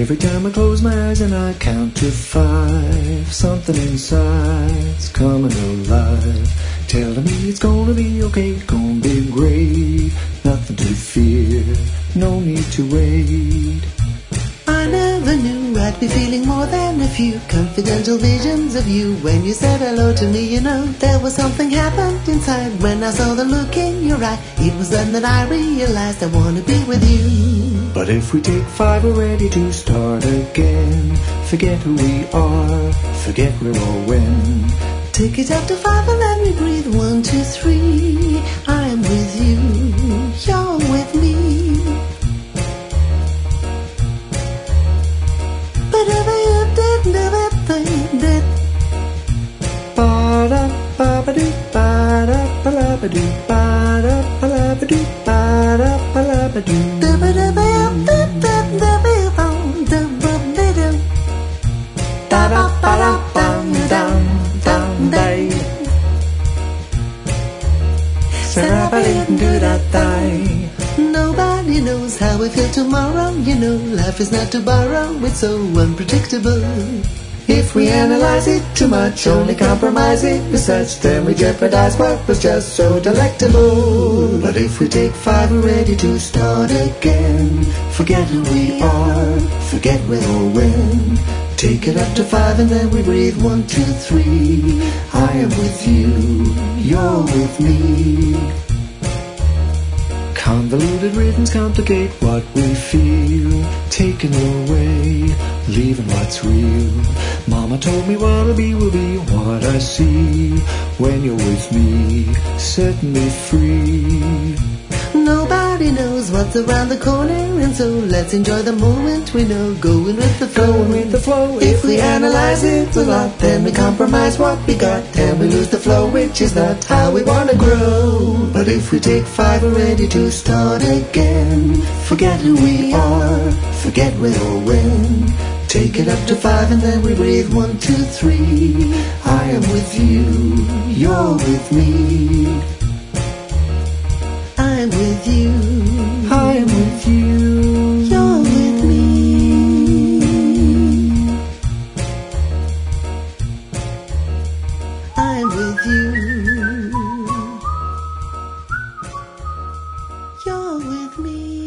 Every time I close my eyes and I count to 5, something inside's coming alive, telling me it's gonna be okay, it's gonna be great, nothing to fear, no need to wait. I never knew I'd be feeling more than a few confidential visions of you. When you said hello to me, you know, there was something happened inside. When I saw the look in your eye, it was then that I realized I wanna be with you. But if we take 5, we're ready to start again. Forget who we are, forget where or when. Take it up to 5 and then we breathe 1, 2, 3. I am with you, you're with me. Ba-da-ba-ba-doo, ba-da-ba-la-ba-doo, ba-da-ba-la-ba-doo, ba-da-ba-la-ba-doo. Da-ba-ba-da-bum-dum-dum-day. Sa-ra-ba-dee-doo-da-day. Nobody knows how we feel tomorrow. You know, life is not to borrow, it's so unpredictable. If we analyze it too much, only compromise it with such, then we jeopardize what was just so delectable. But if we take 5, we're ready to start again. Forget who we are, forget where or when. Take it up to 5 and then we breathe 1, 2, 3. I am with you, you're with me. Convoluted rhythms complicate what we feel, taking away, leaving what's real. Mama told me what'll be will be what I see. When you're with me, setting me free. Nobody knows what's around the corner, and so let's enjoy the moment we know, going with the flow. Going with the flow. If we analyze it a lot, then we compromise what we got, and we lose the flow, which is not how we want to grow. But if we take 5, we're ready to start again. Forget who we are, forget where or when. Take it up to 5 and then we breathe 1, 2, 3. I am with you, you're with me. I'm with you, I am with you, you're with me. I'm with you, you're with me.